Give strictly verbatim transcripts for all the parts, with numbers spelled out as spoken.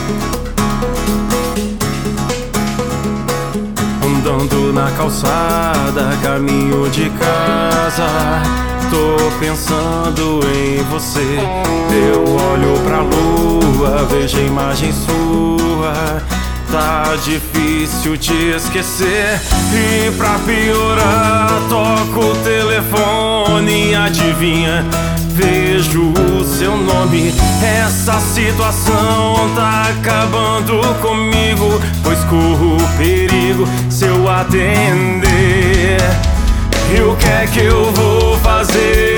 Andando na calçada, caminho de casa, tô pensando em você. Eu olho pra lua, vejo a imagem sua. Tá difícil te esquecer. E pra piorar, toco o telefone e adivinha, vejo o seu nome. Essa situação tá acabando comigo, pois corro perigo se eu atender. E o que é que eu vou fazer?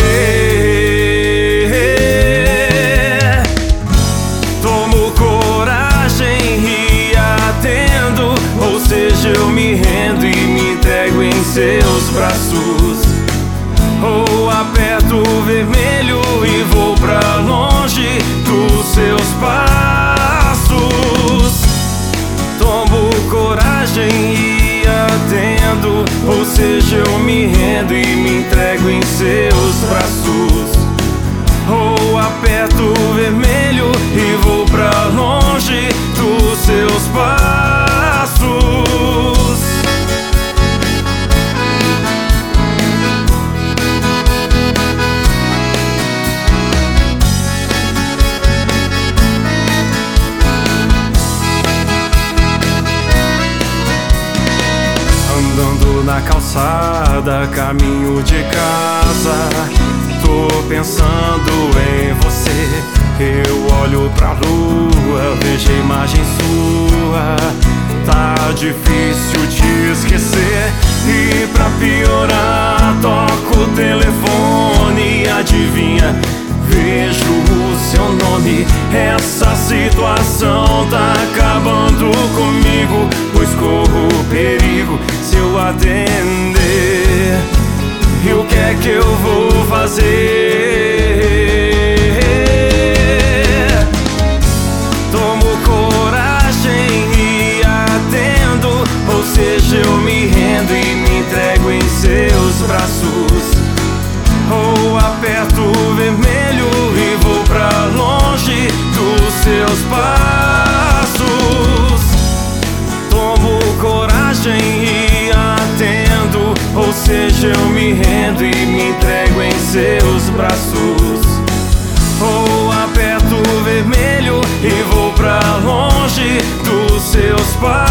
Tomo coragem e atendo, ou seja, eu me rendo e me entrego em seus braços. Ou aperto o vermelho e vou pra longe dos seus passos. Tomo coragem e atendo, ou seja, eu me rendo e me entrego em seus braços. Ou aperto o vermelho e vou pra longe dos seus passos. Andando na calçada, caminho de casa, tô pensando em você. Eu olho pra lua, vejo a imagem sua. Tá difícil te esquecer. E pra piorar, toco o telefone e adivinha, vejo o seu nome. Essa situação tá acabando comigo, pois corro perigo se eu atender. E o que é que eu vou fazer? Tomo coragem e atendo, ou seja, eu me rendo e me entrego em seus braços. Ou aperto o vermelho e vou pra longe dos seus passos. Tomo coragem e atendo, ou seja, eu me rendo e me entrego em seus braços. Ou aperto o vermelho e vou pra longe dos seus passos.